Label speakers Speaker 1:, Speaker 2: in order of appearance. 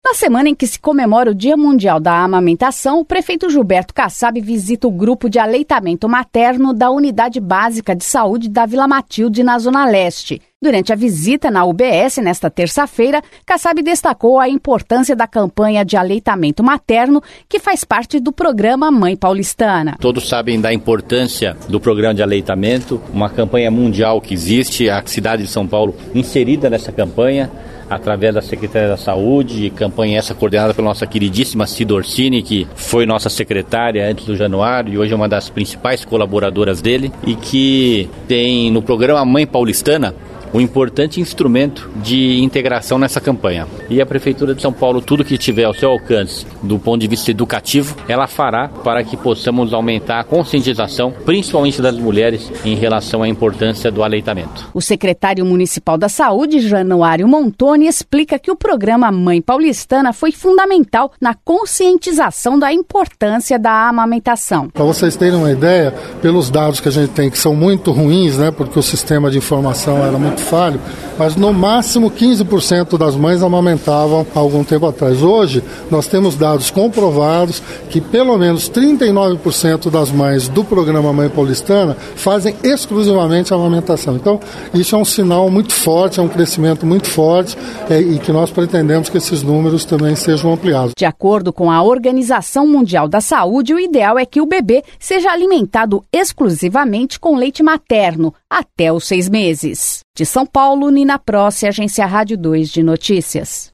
Speaker 1: Na semana em que se comemora o Dia Mundial da Amamentação, o prefeito Gilberto Kassab visita o grupo de aleitamento materno da Unidade Básica de Saúde da Vila Matilde, na Zona Leste. Durante a visita na UBS, nesta terça-feira, Kassab destacou a importância da campanha de aleitamento materno, que faz parte do programa Mãe Paulistana.
Speaker 2: Todos sabem da importância do programa de aleitamento, uma campanha mundial que existe, a cidade de São Paulo inserida nessa campanha, através da Secretaria da Saúde, campanha essa coordenada pela nossa queridíssima Cida Orsini, que foi nossa secretária antes do Januário e hoje é uma das principais colaboradoras dele, e que tem no programa Mãe Paulistana um importante instrumento de integração nessa campanha. E a Prefeitura de São Paulo, tudo que tiver ao seu alcance do ponto de vista educativo, ela fará para que possamos aumentar a conscientização, principalmente das mulheres, em relação à importância do aleitamento.
Speaker 1: O secretário municipal da Saúde, Januário Montoni, explica que o programa Mãe Paulistana foi fundamental na conscientização da importância da amamentação.
Speaker 3: Para vocês terem uma ideia, pelos dados que a gente tem, que são muito ruins, porque o sistema de informação era muito falho, mas no máximo 15% das mães amamentavam há algum tempo atrás. Hoje, nós temos dados comprovados que pelo menos 39% das mães do programa Mãe Paulistana fazem exclusivamente a amamentação. Então, isso é um sinal muito forte, é um crescimento muito forte e que nós pretendemos que esses números também sejam ampliados.
Speaker 1: De acordo com a Organização Mundial da Saúde, o ideal é que o bebê seja alimentado exclusivamente com leite materno até os 6 meses. De São Paulo, Nina Prossi, Agência Rádio 2 de Notícias.